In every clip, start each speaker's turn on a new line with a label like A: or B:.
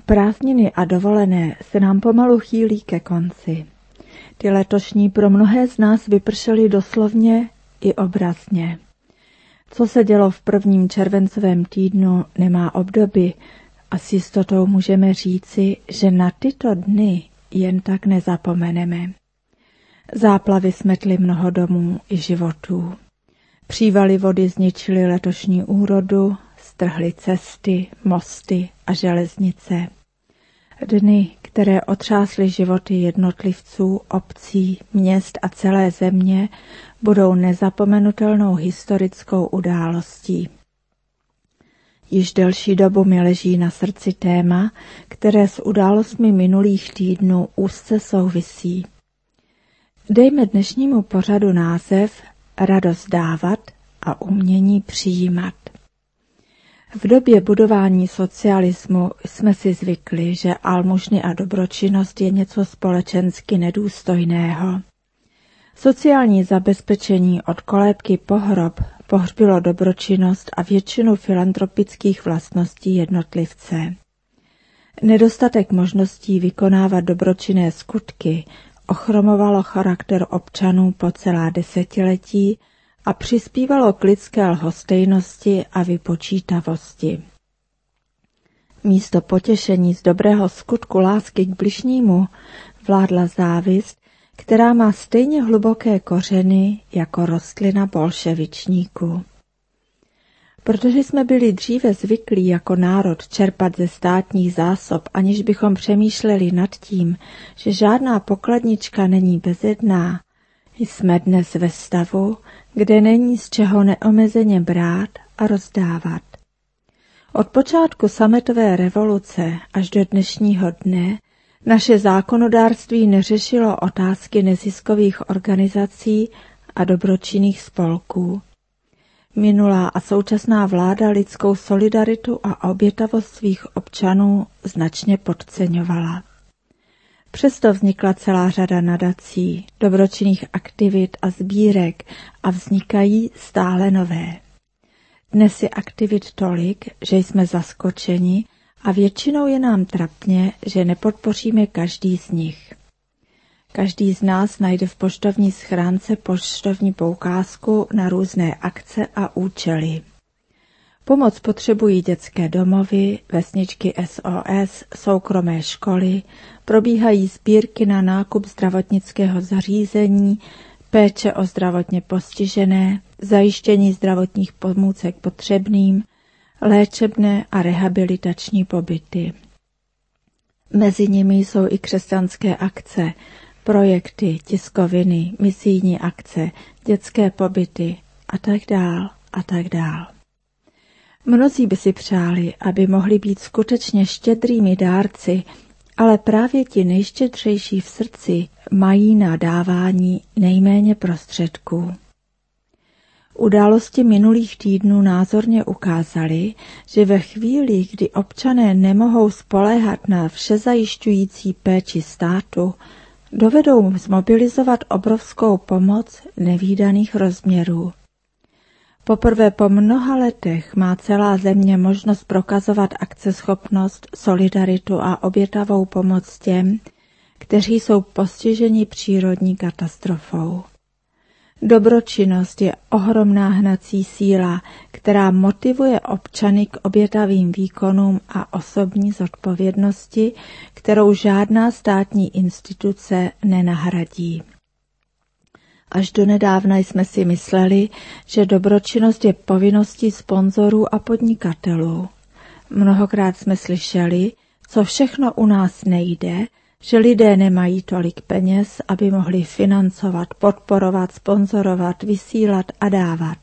A: Prázdniny a dovolené se nám pomalu chýlí ke konci. Ty letošní pro mnohé z nás vypršely doslovně i obrazně. Co se dělo v prvním červencovém týdnu, nemá obdoby a s jistotou můžeme říci, že na tyto dny jen tak nezapomeneme. Záplavy smetly mnoho domů i životů. Přívaly vody zničily letošní úrodu, strhly cesty, mosty a železnice. Dny, které otřásly životy jednotlivců, obcí, měst a celé země, budou nezapomenutelnou historickou událostí. Již delší dobu mi leží na srdci téma, které s událostmi minulých týdnů úzce souvisí. Dejme dnešnímu pořadu název Radost dávat a umění přijímat. V době budování socialismu jsme si zvykli, že almužny a dobročinnost je něco společensky nedůstojného. Sociální zabezpečení od kolébky po hrob pohřbilo dobročinnost a většinu filantropických vlastností jednotlivce. Nedostatek možností vykonávat dobročinné skutky ochromovalo charakter občanů po celá desetiletí a přispívalo k lidské lhostejnosti a vypočítavosti. Místo potěšení z dobrého skutku lásky k bližnímu vládla závist, která má stejně hluboké kořeny jako rostlina bolševičníků. Protože jsme byli dříve zvyklí jako národ čerpat ze státních zásob, aniž bychom přemýšleli nad tím, že žádná pokladnička není bezedná, jsme dnes ve stavu, kde není z čeho neomezeně brát a rozdávat. Od počátku sametové revoluce až do dnešního dne naše zákonodárství neřešilo otázky neziskových organizací a dobročinných spolků. Minulá a současná vláda lidskou solidaritu a obětavost svých občanů značně podceňovala. Přesto vznikla celá řada nadací, dobročinných aktivit a sbírek a vznikají stále nové. Dnes je aktivit tolik, že jsme zaskočeni a většinou je nám trapně, že nepodpoříme každý z nich. Každý z nás najde v poštovní schránce poštovní poukázku na různé akce a účely. Pomoc potřebují dětské domovy, vesničky SOS, soukromé školy, probíhají sbírky na nákup zdravotnického zařízení, péče o zdravotně postižené, zajištění zdravotních pomůcek potřebným, léčebné a rehabilitační pobyty. Mezi nimi jsou i křesťanské akce, projekty, tiskoviny, misijní akce, dětské pobyty a tak dál a tak dál. Mnozí by si přáli, aby mohli být skutečně štědrými dárci, ale právě ti nejštědřejší v srdci mají na dávání nejméně prostředků. Události minulých týdnů názorně ukázaly, že ve chvíli, kdy občané nemohou spoléhat na všezajišťující péči státu, dovedou zmobilizovat obrovskou pomoc nevídaných rozměrů. Poprvé po mnoha letech má celá země možnost prokazovat akceschopnost, solidaritu a obětavou pomoc těm, kteří jsou postiženi přírodní katastrofou. Dobročinnost je ohromná hnací síla, která motivuje občany k obětavým výkonům a osobní zodpovědnosti, kterou žádná státní instituce nenahradí. Až donedávna jsme si mysleli, že dobročinnost je povinností sponzorů a podnikatelů. Mnohokrát jsme slyšeli, co všechno u nás nejde, že lidé nemají tolik peněz, aby mohli financovat, podporovat, sponzorovat, vysílat a dávat.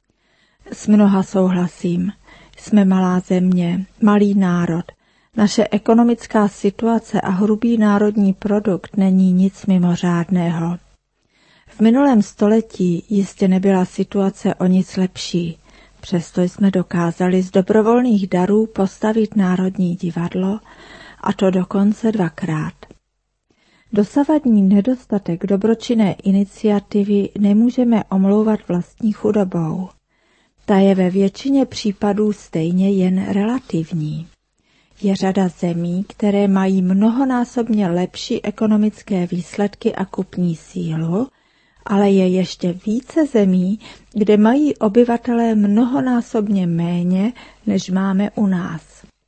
A: S mnoha souhlasím. Jsme malá země, malý národ. Naše ekonomická situace a hrubý národní produkt není nic mimořádného. V minulém století jistě nebyla situace o nic lepší. Přesto jsme dokázali z dobrovolných darů postavit Národní divadlo, a to dokonce 2krát. Dosavadní nedostatek dobročinné iniciativy nemůžeme omlouvat vlastní chudobou. Ta je ve většině případů stejně jen relativní. Je řada zemí, které mají mnohonásobně lepší ekonomické výsledky a kupní sílu, ale je ještě více zemí, kde mají obyvatelé mnohonásobně méně, než máme u nás.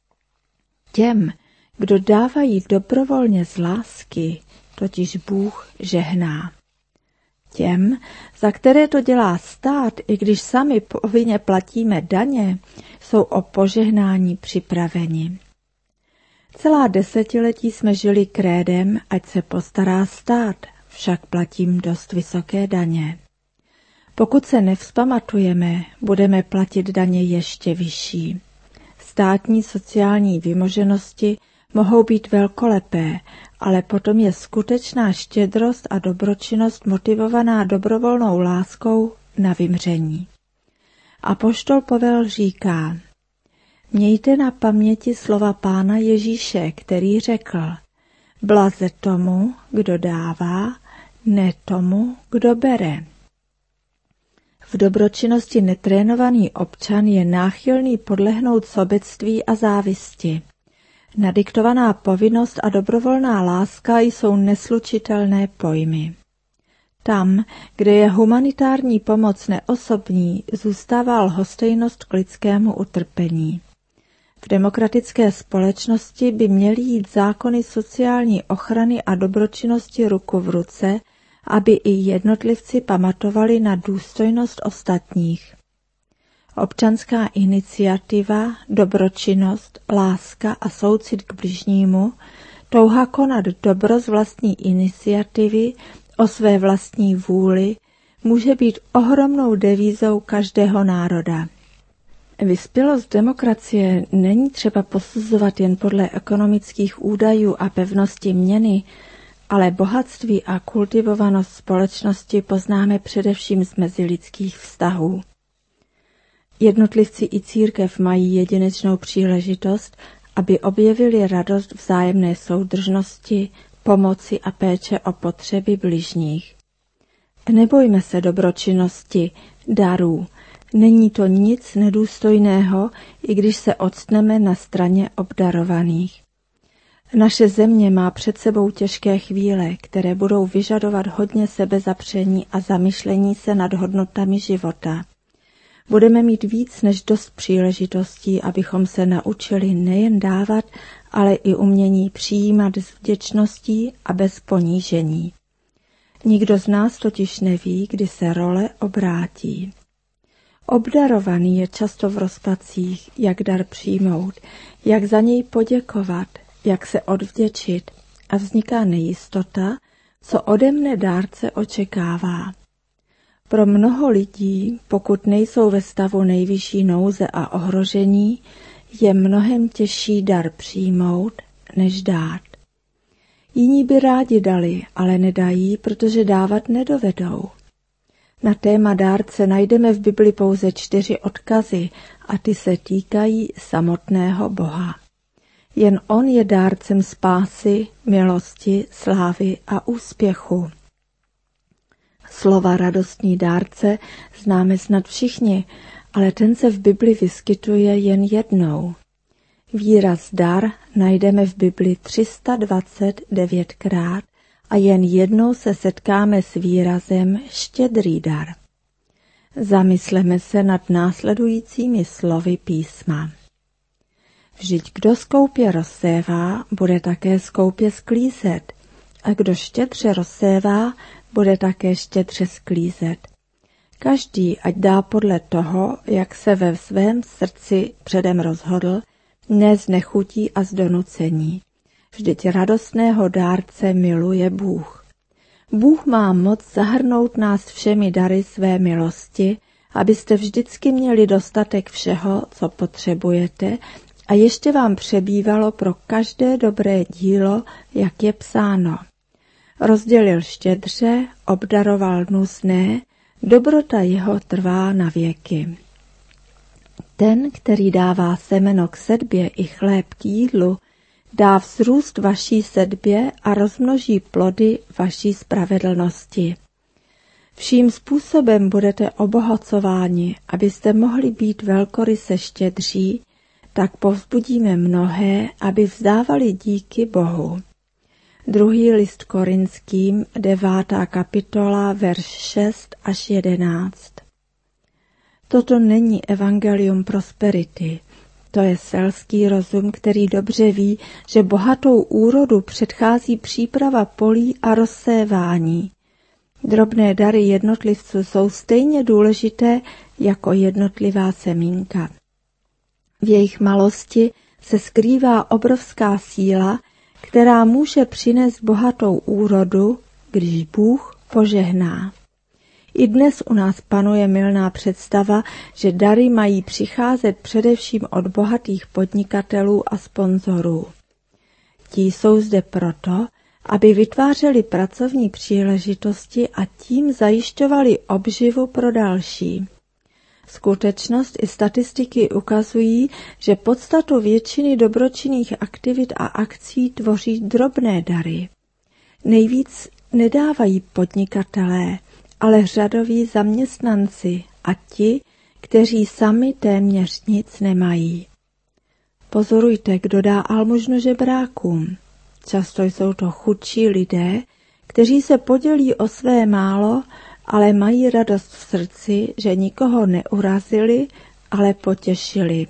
A: Těm, kdo dávají dobrovolně z lásky, totiž Bůh žehná. Těm, za které to dělá stát, i když sami povinně platíme daně, jsou o požehnání připraveni. Celá desetiletí jsme žili krédem, ať se postará stát, však platím dost vysoké daně. Pokud se nevzpamatujeme, budeme platit daně ještě vyšší. Státní sociální vymoženosti mohou být velkolepé, ale potom je skutečná štědrost a dobročinnost motivovaná dobrovolnou láskou na vymření. Apoštol Pavel říká: Mějte na paměti slova Pána Ježíše, který řekl: Blaze tomu, kdo dává, ne tomu, kdo bere. V dobročinnosti netrénovaný občan je náchylný podlehnout sobectví a závisti. Nadiktovaná povinnost a dobrovolná láska jsou neslučitelné pojmy. Tam, kde je humanitární pomoc neosobní, zůstává lhostejnost k lidskému utrpení. V demokratické společnosti by měly jít zákony sociální ochrany a dobročinnosti ruku v ruce, aby i jednotlivci pamatovali na důstojnost ostatních. Občanská iniciativa, dobročinnost, láska a soucit k bližnímu, touha konat dobro z vlastní iniciativy, o své vlastní vůli, může být ohromnou devízou každého národa. Vyspělost demokracie není třeba posuzovat jen podle ekonomických údajů a pevnosti měny, ale bohatství a kultivovanost společnosti poznáme především z mezilidských vztahů. Jednotlivci i církev mají jedinečnou příležitost, aby objevili radost vzájemné soudržnosti, pomoci a péče o potřeby bližních. Nebojme se dobročinnosti, darů. Není to nic nedůstojného, i když se octneme na straně obdarovaných. Naše země má před sebou těžké chvíle, které budou vyžadovat hodně sebezapření a zamyšlení se nad hodnotami života. Budeme mít víc než dost příležitostí, abychom se naučili nejen dávat, ale i umění přijímat s vděčností a bez ponížení. Nikdo z nás totiž neví, kdy se role obrátí. Obdarovaný je často v rozpacích, jak dar přijmout, jak za něj poděkovat, jak se odvděčit, a vzniká nejistota, co ode mne dárce očekává. Pro mnoho lidí, pokud nejsou ve stavu nejvyšší nouze a ohrožení, je mnohem těžší dar přijmout, než dát. Jiní by rádi dali, ale nedají, protože dávat nedovedou. Na téma dárce najdeme v Bibli pouze 4 odkazy a ty se týkají samotného Boha. Jen on je dárcem spásy, milosti, slávy a úspěchu. Slova radostný dárce známe snad všichni, ale ten se v Bibli vyskytuje jen jednou. Výraz dar najdeme v Bibli 329krát a jen jednou se setkáme s výrazem štědrý dar. Zamysleme se nad následujícími slovy písma. Vždyť kdo skoupě rozsévá, bude také skoupě sklízet, a kdo štědře rozsévá, bude také štědře sklízet. Každý ať dá podle toho, jak se ve svém srdci předem rozhodl, ne z nechutí a z donucení. Vždyť radostného dárce miluje Bůh. Bůh má moc zahrnout nás všemi dary své milosti, abyste vždycky měli dostatek všeho, co potřebujete, a ještě vám přebývalo pro každé dobré dílo, jak je psáno. Rozdělil štědře, obdaroval nuzné, dobrota jeho trvá na věky. Ten, který dává semeno k sedbě i chléb k jídlu, dá vzrůst vaší sedbě a rozmnoží plody vaší spravedlnosti. Vším způsobem budete obohacováni, abyste mohli být velkoryse štědří, tak povzbudíme mnohé, aby vzdávali díky Bohu. 2. list Korinským, 9. kapitola, verš 6 až 11. Toto není evangelium prosperity. To je selský rozum, který dobře ví, že bohatou úrodu předchází příprava polí a rozsévání. Drobné dary jednotlivců jsou stejně důležité jako jednotlivá semínka. V jejich malosti se skrývá obrovská síla, která může přinést bohatou úrodu, když Bůh požehná. I dnes u nás panuje mylná představa, že dary mají přicházet především od bohatých podnikatelů a sponzorů. Ti jsou zde proto, aby vytvářeli pracovní příležitosti a tím zajišťovali obživu pro další. Skutečnost i statistiky ukazují, že podstatu většiny dobročinných aktivit a akcí tvoří drobné dary. Nejvíc nedávají podnikatelé, ale řadoví zaměstnanci a ti, kteří sami téměř nic nemají. Pozorujte, kdo dá almužnu žebrákům. Často jsou to chudší lidé, kteří se podělí o své málo, ale mají radost v srdci, že nikoho neurazili, ale potěšili.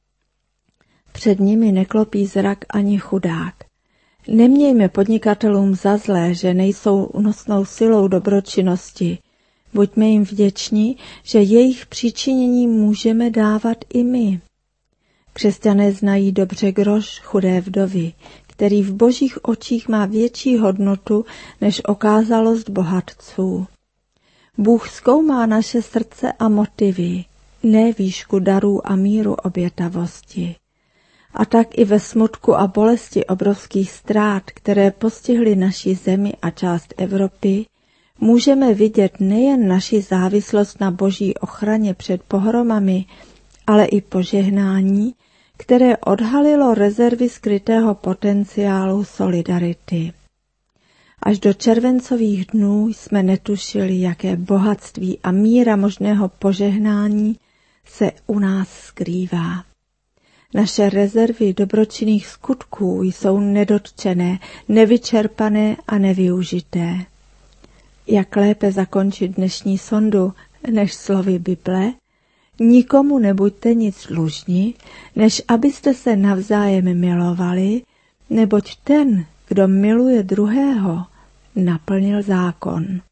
A: Před nimi neklopí zrak ani chudák. Nemějme podnikatelům za zlé, že nejsou únosnou silou dobročinnosti. Buďme jim vděční, že jejich přičinění můžeme dávat i my. Křesťané znají dobře groš chudé vdovy, který v božích očích má větší hodnotu než okázalost bohatců. Bůh zkoumá naše srdce a motivy, ne výšku darů a míru obětavosti. A tak i ve smutku a bolesti obrovských ztrát, které postihly naši zemi a část Evropy, můžeme vidět nejen naši závislost na boží ochraně před pohromami, ale i požehnání, které odhalilo rezervy skrytého potenciálu solidarity. Až do červencových dnů jsme netušili, jaké bohatství a míra možného požehnání se u nás skrývá. Naše rezervy dobročinných skutků jsou nedotčené, nevyčerpané a nevyužité. Jak lépe zakončit dnešní sondu než slovy Bible? Nikomu nebuďte nic dlužni, než abyste se navzájem milovali, neboť ten, kdo miluje druhého, naplnil zákon.